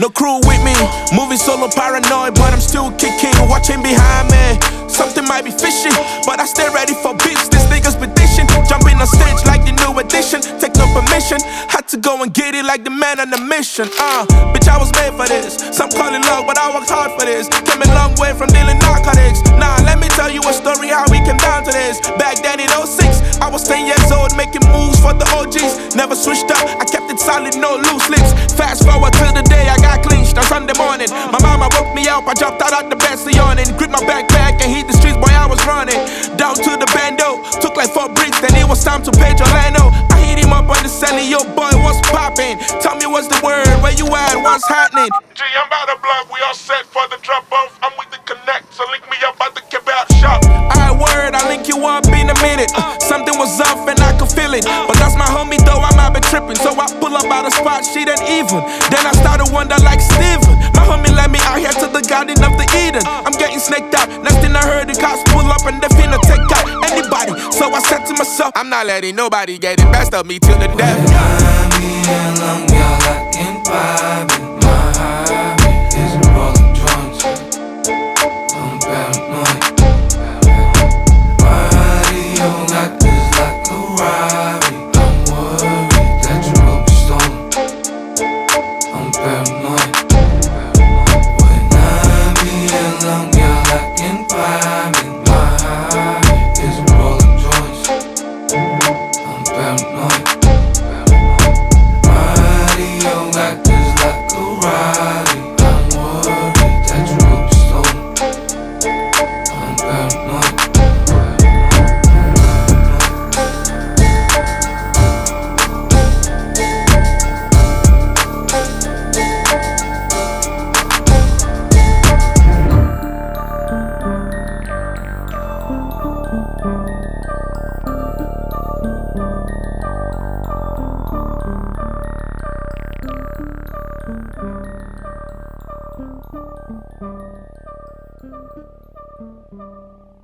no crew with me. Moving solo paranoid, but I'm still kicking. Watching behind me, something might be fishy, but I stay ready for beats. These niggas be dishing, jumping on stage like the new edition. Take no permission, had to go and get it like the man on the mission. Bitch, I was made for this. Some call it luck, but I worked hard for this. Came a long way from dealing narcotics. Nah, let me tell you a story how we came down to this. Back then in 06, I was 10 years old making moves for the OGs. Never switched up, I kept it solid, no loose lips. Fast forward to the day I got clinched on Sunday morning. My mama woke me up, I jumped out the bed, yawning. Gripped my backpack and hit the streets, boy, I was running. Down to the bando, took like 4 bricks, then it was time to page Orlando. I hit him up on the celly, yo boy, what's poppin'? Tell me what's the word, where you at, what's happening? G, I'm by the block, we all set for the drop off. I'm with the connect, so link me up at the kebab shop. Alright, word, I'll link you up in a minute. Something was off and I could feel it. But that's my homie though, I might be tripping. So I pull up out the spot, she didn't even. Then I started wonder like Steven. My homie let me out here to the Garden of the Eden. I'm getting snaked out, next thing I heard the cops pull up and they finna take out anybody. So I said to myself, I'm not letting nobody get the best of me till the death. Thank you.